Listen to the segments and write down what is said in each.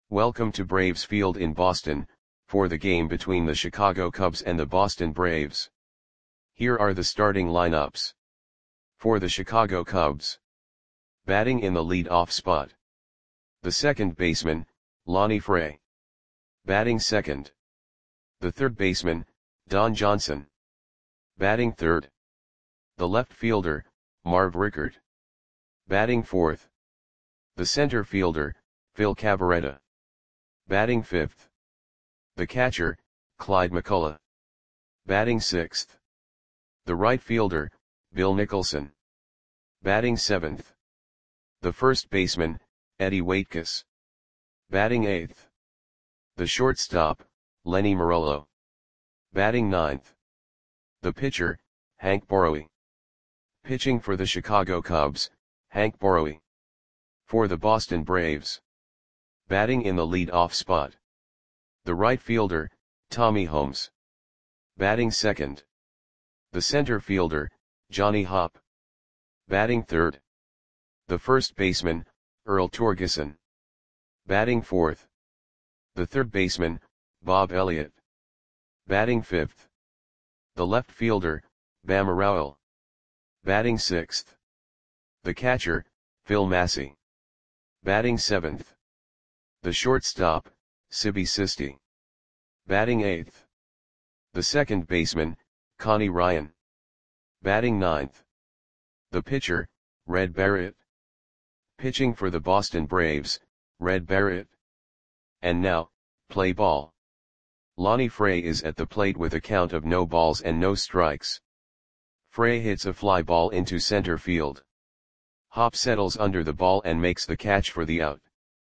Welcome to Braves Field in Boston, for the game between the Chicago Cubs and the Boston Braves. Here are the starting lineups. For the Chicago Cubs. Batting in the lead-off spot. The second baseman, Lonnie Fray. Batting second. The third baseman, Don Johnson. Batting third. The left fielder, Marv Rickert. Batting fourth. The center fielder, Phil Cavarretta. Batting fifth. The catcher, Clyde McCullough. Batting sixth. The right fielder, Bill Nicholson. Batting seventh. The first baseman, Eddie Waitkus. Batting eighth. The shortstop, Lenny Morello. Batting ninth. The pitcher, Hank Borowy. Pitching for the Chicago Cubs, Hank Borowy. For the Boston Braves. Batting in the lead-off spot. The right fielder, Tommy Holmes. Batting second. The center fielder, Johnny Hopp. Batting third. The first baseman, Earl Torgeson. Batting fourth. The third baseman, Bob Elliott. Batting fifth. The left fielder, Bama Rowell. Batting sixth. The catcher, Phil Massey. Batting seventh. The shortstop, Sibby Sisti. Batting eighth. The second baseman, Connie Ryan. Batting ninth. The pitcher, Red Barrett. Pitching for the Boston Braves, Red Barrett. And now, play ball. Lonnie Fray is at the plate with a count of no balls and no strikes. Fray hits a fly ball into center field. Hopp settles under the ball and makes the catch for the out.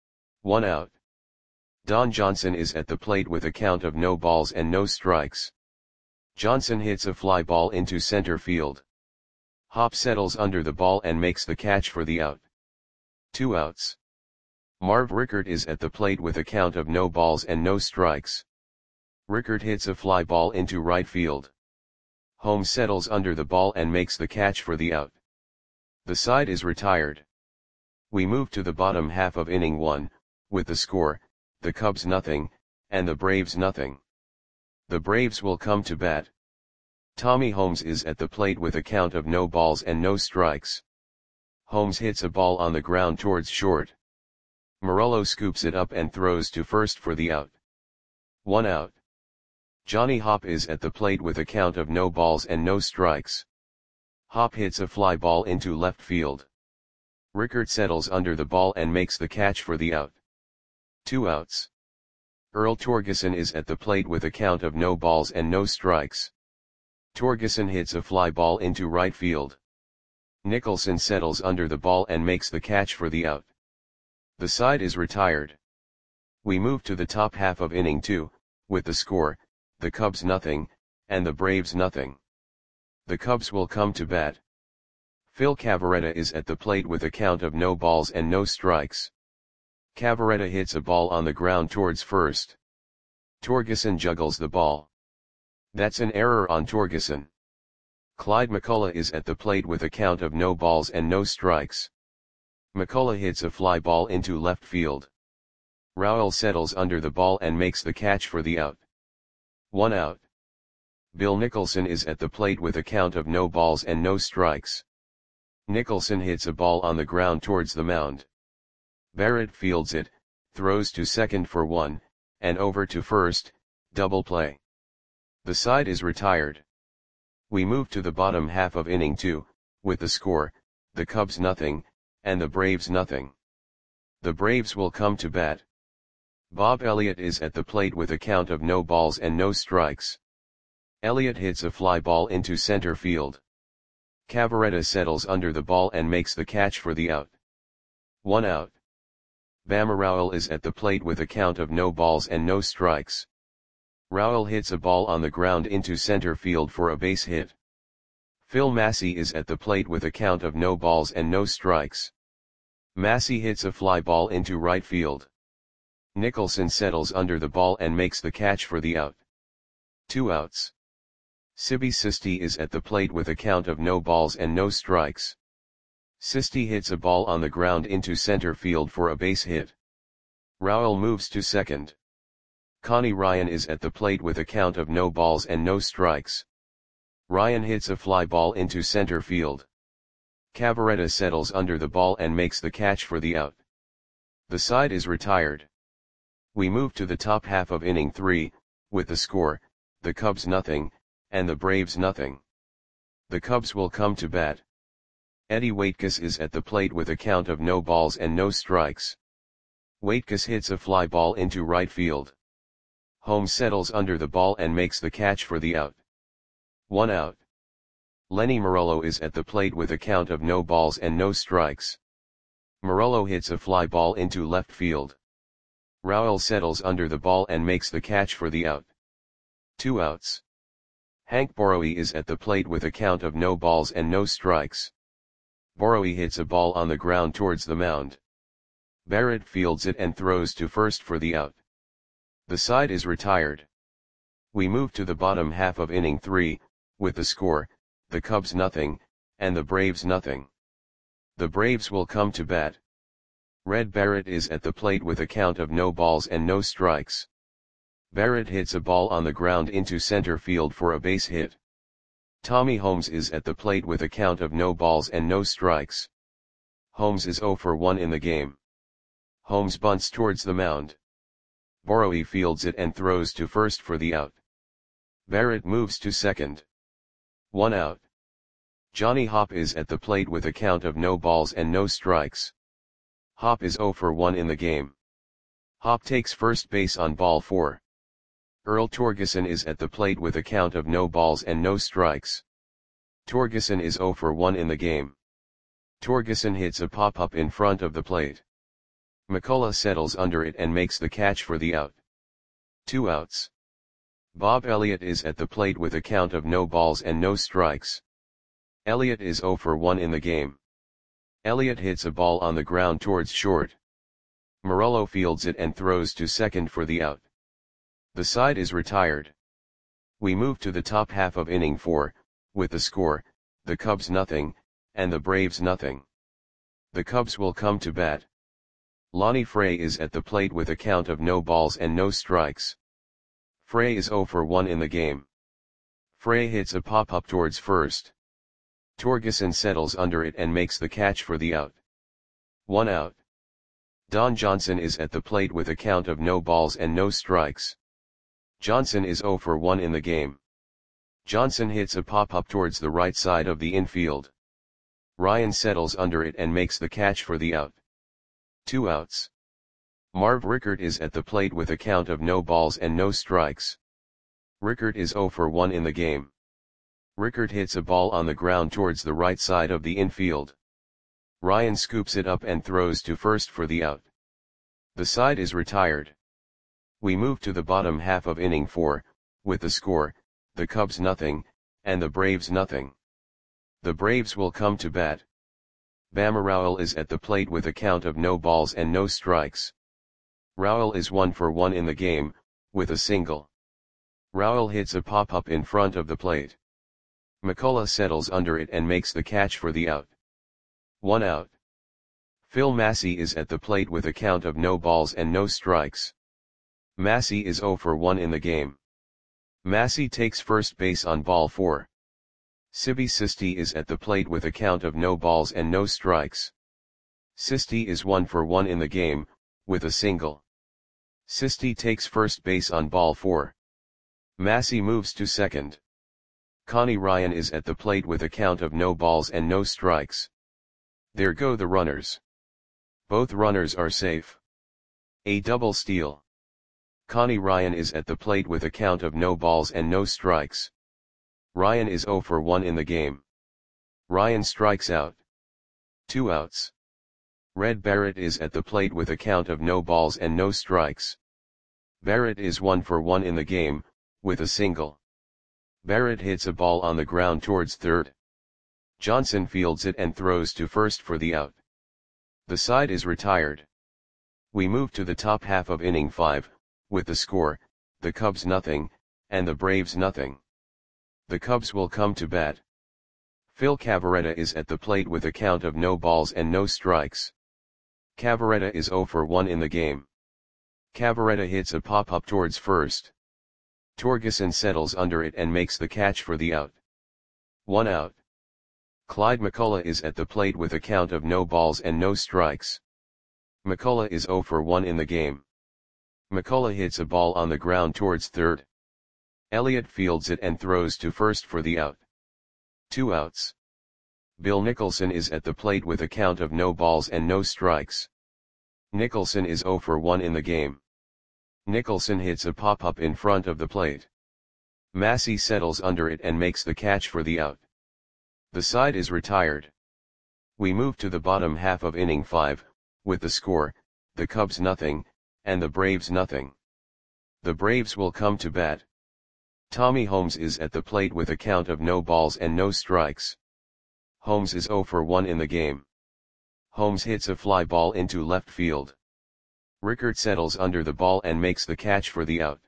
1 out. Don Johnson is at the plate with a count of no balls and no strikes. Johnson hits a fly ball into center field. Hopp settles under the ball and makes the catch for the out. 2 outs. Marv Rickert is at the plate with a count of no balls and no strikes. Rickert hits a fly ball into right field. Holmes settles under the ball and makes the catch for the out. The side is retired. We move to the bottom half of inning 1, with the score, the Cubs nothing, and the Braves nothing. The Braves will come to bat. Tommy Holmes is at the plate with a count of no balls and no strikes. Holmes hits a ball on the ground towards short. Morello scoops it up and throws to first for the out. 1 out. Johnny Hopp is at the plate with a count of no balls and no strikes. Hopp hits a fly ball into left field. Rickert settles under the ball and makes the catch for the out. 2 outs. Earl Torgeson is at the plate with a count of no balls and no strikes. Torgeson hits a fly ball into right field. Nicholson settles under the ball and makes the catch for the out. The side is retired. We move to the top half of inning 2, with the score, the Cubs nothing, and the Braves nothing. The Cubs will come to bat. Phil Cavarretta is at the plate with a count of no balls and no strikes. Cavarretta hits a ball on the ground towards first. Torgeson juggles the ball. That's an error on Torgeson. Clyde McCullough is at the plate with a count of no balls and no strikes. McCullough hits a fly ball into left field. Rowell settles under the ball and makes the catch for the out. 1 out. Bill Nicholson is at the plate with a count of no balls and no strikes. Nicholson hits a ball on the ground towards the mound. Barrett fields it, throws to second for 1, and over to first, double play. The side is retired. We move to the bottom half of inning 2, with the score, the Cubs nothing, and the Braves nothing. The Braves will come to bat. Bob Elliott is at the plate with a count of no balls and no strikes. Elliott hits a fly ball into center field. Cavarretta settles under the ball and makes the catch for the out. 1 out. Bama Rowell is at the plate with a count of no balls and no strikes. Rowell hits a ball on the ground into center field for a base hit. Phil Massey is at the plate with a count of no balls and no strikes. Massey hits a fly ball into right field. Nicholson settles under the ball and makes the catch for the out. 2 outs. Sibby Sisti is at the plate with a count of no balls and no strikes. Sisti hits a ball on the ground into center field for a base hit. Raul moves to second. Connie Ryan is at the plate with a count of no balls and no strikes. Ryan hits a fly ball into center field. Cavaretta settles under the ball and makes the catch for the out. The side is retired. We move to the top half of inning 3, with the score, the Cubs nothing, and the Braves nothing. The Cubs will come to bat. Eddie Waitkus is at the plate with a count of no balls and no strikes. Waitkus hits a fly ball into right field. Holmes settles under the ball and makes the catch for the out. 1 out. Lenny Morello is at the plate with a count of no balls and no strikes. Morello hits a fly ball into left field. Raul settles under the ball and makes the catch for the out. 2 outs. Hank Borowy is at the plate with a count of no balls and no strikes. Borowy hits a ball on the ground towards the mound. Barrett fields it and throws to first for the out. The side is retired. We move to the bottom half of inning 3, with the score, the Cubs nothing, and the Braves nothing. The Braves will come to bat. Red Barrett is at the plate with a count of no balls and no strikes. Barrett hits a ball on the ground into center field for a base hit. Tommy Holmes is at the plate with a count of no balls and no strikes. Holmes is 0 for 1 in the game. Holmes bunts towards the mound. Borowy fields it and throws to first for the out. Barrett moves to second. 1 out. Johnny Hopp is at the plate with a count of no balls and no strikes. Hopp is 0 for 1 in the game. Hopp takes first base on ball 4. Earl Torgeson is at the plate with a count of no balls and no strikes. Torgeson is 0 for 1 in the game. Torgeson hits a pop-up in front of the plate. McCullough settles under it and makes the catch for the out. 2 outs. Bob Elliott is at the plate with a count of no balls and no strikes. Elliott is 0 for 1 in the game. Elliott hits a ball on the ground towards short. Morello fields it and throws to second for the out. The side is retired. We move to the top half of inning 4, with the score, the Cubs nothing, and the Braves nothing. The Cubs will come to bat. Lonnie Frey is at the plate with a count of no balls and no strikes. Frey is 0 for 1 in the game. Frey hits a pop-up towards first. Torgeson settles under it and makes the catch for the out. 1 out. Don Johnson is at the plate with a count of no balls and no strikes. Johnson is 0 for 1 in the game. Johnson hits a pop-up towards the right side of the infield. Ryan settles under it and makes the catch for the out. 2 outs. Marv Rickert is at the plate with a count of no balls and no strikes. Rickert is 0 for 1 in the game. Rickert hits a ball on the ground towards the right side of the infield. Ryan scoops it up and throws to first for the out. The side is retired. We move to the bottom half of inning 4, with the score, the Cubs nothing, and the Braves nothing. The Braves will come to bat. Bama Raul is at the plate with a count of no balls and no strikes. Raul is 1 for 1 in the game, with a single. Raul hits a pop-up in front of the plate. McCullough settles under it and makes the catch for the out. 1 out. Phil Massey is at the plate with a count of no balls and no strikes. Massey is 0 for 1 in the game. Massey takes first base on ball 4. Sibby Sisti is at the plate with a count of no balls and no strikes. Sisti is 1 for 1 in the game, with a single. Sisti takes first base on ball 4. Massey moves to second. Connie Ryan is at the plate with a count of no balls and no strikes. There go the runners. Both runners are safe. A double steal. Connie Ryan is at the plate with a count of no balls and no strikes. Ryan is 0 for 1 in the game. Ryan strikes out. 2 outs. Red Barrett is at the plate with a count of no balls and no strikes. Barrett is 1 for 1 in the game, with a single. Barrett hits a ball on the ground towards third. Johnson fields it and throws to first for the out. The side is retired. We move to the top half of inning 5, with the score, the Cubs nothing, and the Braves nothing. The Cubs will come to bat. Phil Cavaretta is at the plate with a count of no balls and no strikes. Cavaretta is 0 for 1 in the game. Cavaretta hits a pop-up towards first. Torgerson settles under it and makes the catch for the out. 1 out. Clyde McCullough is at the plate with a count of no balls and no strikes. McCullough is 0 for 1 in the game. McCullough hits a ball on the ground towards third. Elliott fields it and throws to first for the out. 2 outs. Bill Nicholson is at the plate with a count of no balls and no strikes. Nicholson is 0 for 1 in the game. Nicholson hits a pop-up in front of the plate. Massey settles under it and makes the catch for the out. The side is retired. We move to the bottom half of inning 5, with the score, the Cubs nothing, and the Braves nothing. The Braves will come to bat. Tommy Holmes is at the plate with a count of no balls and no strikes. Holmes is 0 for 1 in the game. Holmes hits a fly ball into left field. Rickert settles under the ball and makes the catch for the out.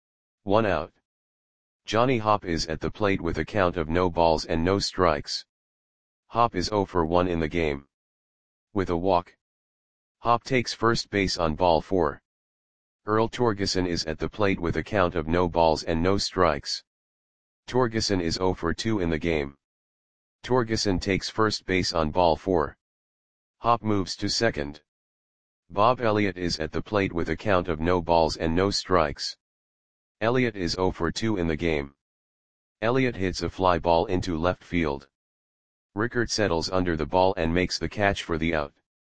1 out. Johnny Hopp is at the plate with a count of no balls and no strikes. Hopp is 0 for 1 in the game. With a walk, Hopp takes first base on ball 4. Earl Torgerson is at the plate with a count of no balls and no strikes. Torgerson is 0 for 2 in the game. Torgerson takes first base on ball 4. Hopp moves to second. Bob Elliott is at the plate with a count of no balls and no strikes. Elliott is 0 for 2 in the game. Elliott hits a fly ball into left field. Rickert settles under the ball and makes the catch for the out.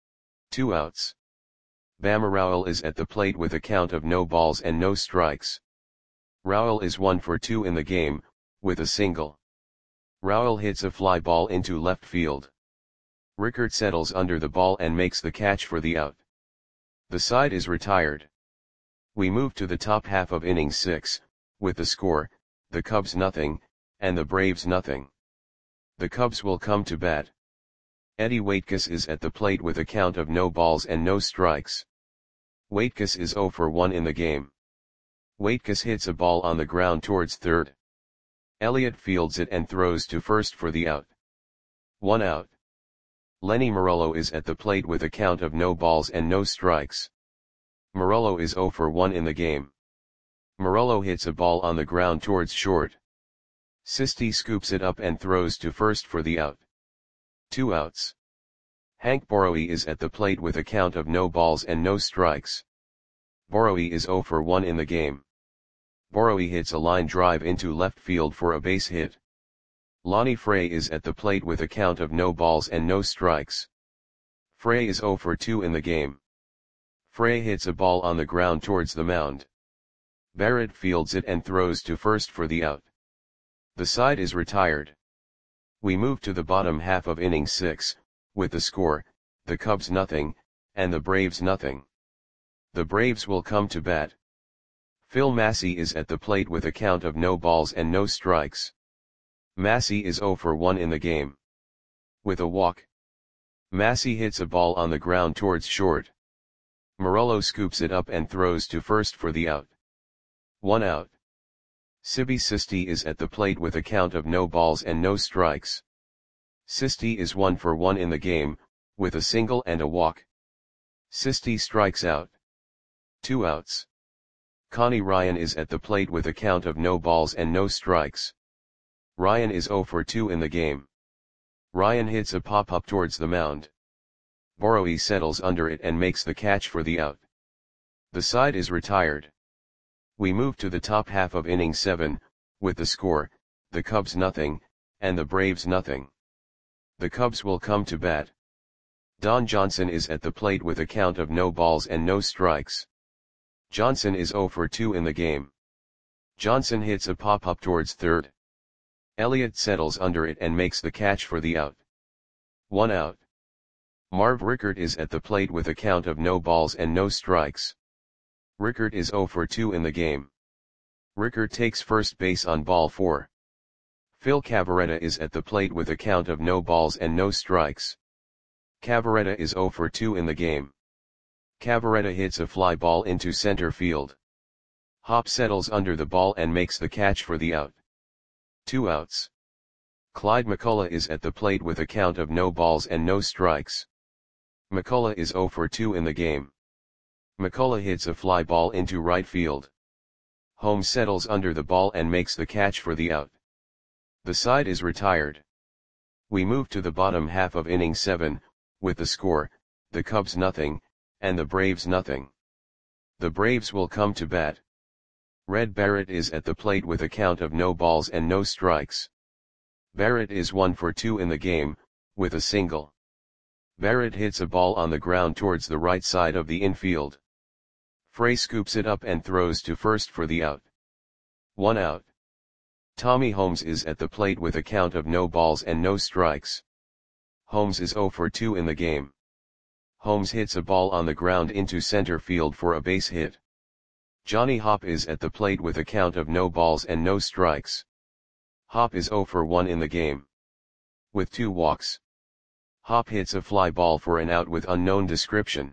2 outs. Bama Rowell is at the plate with a count of no balls and no strikes. Rowell is 1 for 2 in the game, with a single. Rowell hits a fly ball into left field. Rickert settles under the ball and makes the catch for the out. The side is retired. We move to the top half of inning 6, with the score, the Cubs nothing, and the Braves nothing. The Cubs will come to bat. Eddie Waitkus is at the plate with a count of no balls and no strikes. Waitkus is 0 for 1 in the game. Waitkus hits a ball on the ground towards third. Elliott fields it and throws to first for the out. 1 out. Lenny Morello is at the plate with a count of no balls and no strikes. Morello is 0 for 1 in the game. Morello hits a ball on the ground towards short. Sisti scoops it up and throws to first for the out. 2 outs. Hank Borowy is at the plate with a count of no balls and no strikes. Borowy is 0 for 1 in the game. Borowy hits a line drive into left field for a base hit. Lonnie Frey is at the plate with a count of no balls and no strikes. Frey is 0 for 2 in the game. Frey hits a ball on the ground towards the mound. Barrett fields it and throws to first for the out. The side is retired. We move to the bottom half of inning 6, with the score, the Cubs nothing, and the Braves nothing. The Braves will come to bat. Phil Massey is at the plate with a count of no balls and no strikes. Massey is 0 for 1 in the game. With a walk, Massey hits a ball on the ground towards short. Morello scoops it up and throws to first for the out. 1 out. Sibi Sisti is at the plate with a count of no balls and no strikes. Sisti is 1 for 1 in the game, with a single and a walk. Sisti strikes out. 2 outs. Connie Ryan is at the plate with a count of no balls and no strikes. Ryan is 0 for 2 in the game. Ryan hits a pop-up towards the mound. Borowy settles under it and makes the catch for the out. The side is retired. We move to the top half of inning 7, with the score, the Cubs nothing, and the Braves nothing. The Cubs will come to bat. Don Johnson is at the plate with a count of no balls and no strikes. Johnson is 0 for 2 in the game. Johnson hits a pop-up towards third. Elliott settles under it and makes the catch for the out. 1 out. Marv Rickert is at the plate with a count of no balls and no strikes. Rickert is 0 for 2 in the game. Rickert takes first base on ball 4. Phil Cavaretta is at the plate with a count of no balls and no strikes. Cavaretta is 0 for 2 in the game. Cavaretta hits a fly ball into center field. Hopp settles under the ball and makes the catch for the out. 2 outs. Clyde McCullough is at the plate with a count of no balls and no strikes. McCullough is 0 for 2 in the game. McCullough hits a fly ball into right field. Holmes settles under the ball and makes the catch for the out. The side is retired. We move to the bottom half of inning 7, with the score, the Cubs nothing, and the Braves nothing. The Braves will come to bat. Red Barrett is at the plate with a count of no balls and no strikes. Barrett is 1 for 2 in the game, with a single. Barrett hits a ball on the ground towards the right side of the infield. Frey scoops it up and throws to first for the out. 1 out. Tommy Holmes is at the plate with a count of no balls and no strikes. Holmes is 0 for 2 in the game. Holmes hits a ball on the ground into center field for a base hit. Johnny Hopp is at the plate with a count of no balls and no strikes. Hopp is 0 for 1 in the game. With 2 walks. Hopp hits a fly ball for an out with unknown description.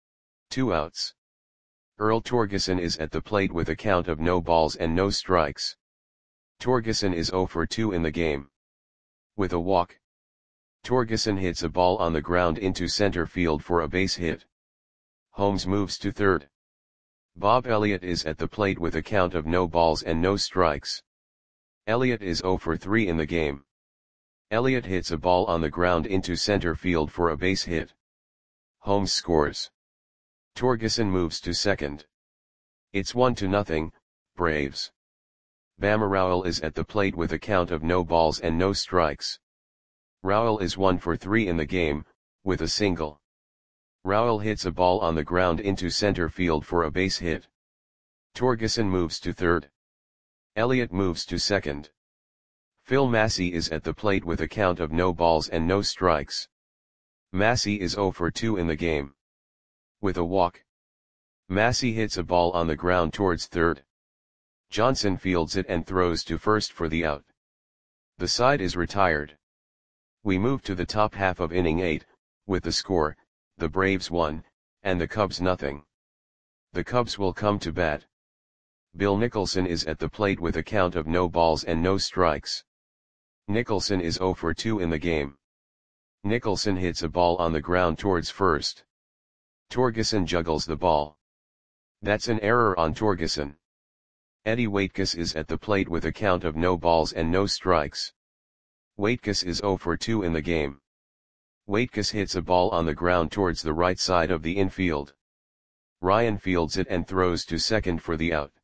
2 outs. Earl Torgeson is at the plate with a count of no balls and no strikes. Torgeson is 0 for 2 in the game. With a walk. Torgeson hits a ball on the ground into center field for a base hit. Holmes moves to third. Bob Elliott is at the plate with a count of no balls and no strikes. Elliott is 0 for 3 in the game. Elliott hits a ball on the ground into center field for a base hit. Holmes scores. Torgeson moves to second. It's 1-0, Braves. Bama Rowell is at the plate with a count of no balls and no strikes. Rowell is 1 for 3 in the game, with a single. Rowell hits a ball on the ground into center field for a base hit. Torgeson moves to third. Elliott moves to second. Phil Massey is at the plate with a count of no balls and no strikes. Massey is 0 for 2 in the game. With a walk. Massey hits a ball on the ground towards third. Johnson fields it and throws to first for the out. The side is retired. We move to the top half of inning 8, with the score, the Braves 1, and the Cubs nothing. The Cubs will come to bat. Bill Nicholson is at the plate with a count of no balls and no strikes. Nicholson is 0 for 2 in the game. Nicholson hits a ball on the ground towards first. Torgeson juggles the ball. That's an error on Torgeson. Eddie Waitkus is at the plate with a count of no balls and no strikes. Waitkus is 0 for 2 in the game. Waitkus hits a ball on the ground towards the right side of the infield. Ryan fields it and throws to second for the out.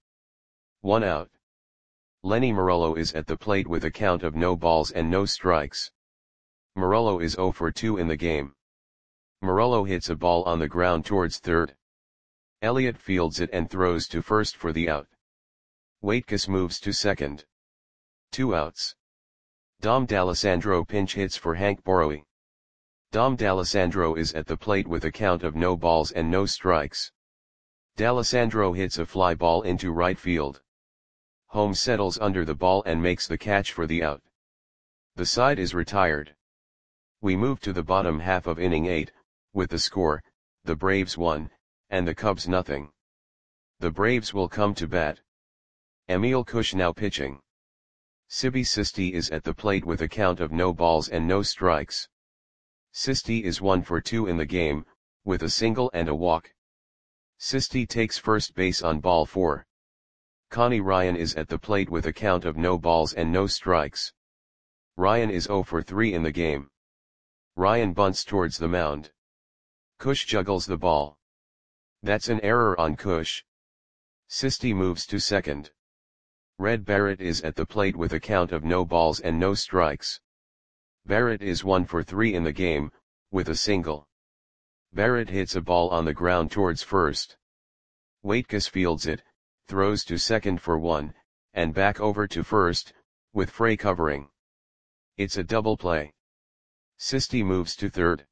1 out. Lenny Morello is at the plate with a count of no balls and no strikes. Morello is 0 for 2 in the game. Morello hits a ball on the ground towards third. Elliott fields it and throws to first for the out. Waitkus moves to second. 2 outs. Dom D'Alessandro pinch hits for Hank Borowy. Dom D'Alessandro is at the plate with a count of no balls and no strikes. D'Alessandro hits a fly ball into right field. Holmes settles under the ball and makes the catch for the out. The side is retired. We move to the bottom half of inning 8, with the score, the Braves 1, and the Cubs nothing. The Braves will come to bat. Emil Kush now pitching. Sibi Sisti is at the plate with a count of no balls and no strikes. Sisti is 1 for 2 in the game, with a single and a walk. Sisti takes first base on ball 4. Connie Ryan is at the plate with a count of no balls and no strikes. Ryan is 0 for 3 in the game. Ryan bunts towards the mound. Kush juggles the ball. That's an error on Kush. Sisti moves to second. Red Barrett is at the plate with a count of no balls and no strikes. Barrett is 1 for 3 in the game, with a single. Barrett hits a ball on the ground towards first. Waitkus fields it, throws to second for 1, and back over to first, with Frey covering. It's a double play. Sisti moves to third.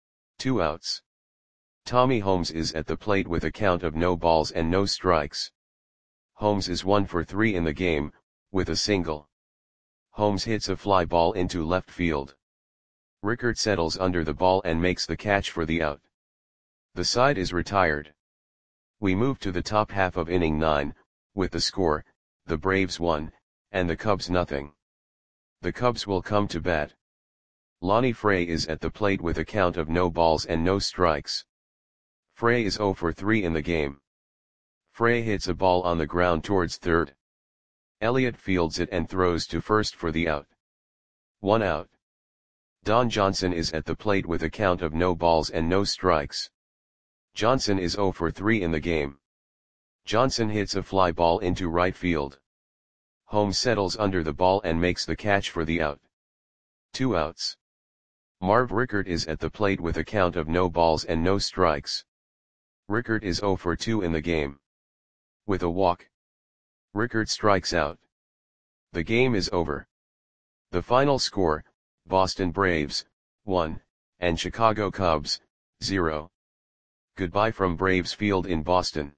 2 outs. Tommy Holmes is at the plate with a count of no balls and no strikes. Holmes is 1 for 3 in the game, with a single. Holmes hits a fly ball into left field. Rickert settles under the ball and makes the catch for the out. The side is retired. We move to the top half of inning 9, with the score, the Braves 1, and the Cubs nothing. The Cubs will come to bat. Lonnie Frey is at the plate with a count of no balls and no strikes. Frey is 0 for 3 in the game. Frey hits a ball on the ground towards third. Elliott fields it and throws to first for the out. 1 out. Don Johnson is at the plate with a count of no balls and no strikes. Johnson is 0 for 3 in the game. Johnson hits a fly ball into right field. Holmes settles under the ball and makes the catch for the out. 2 outs. Marv Rickert is at the plate with a count of no balls and no strikes. Rickert is 0 for 2 in the game. With a walk, Rickert strikes out. The game is over. The final score, Boston Braves, 1, and Chicago Cubs, 0. Goodbye from Braves Field in Boston.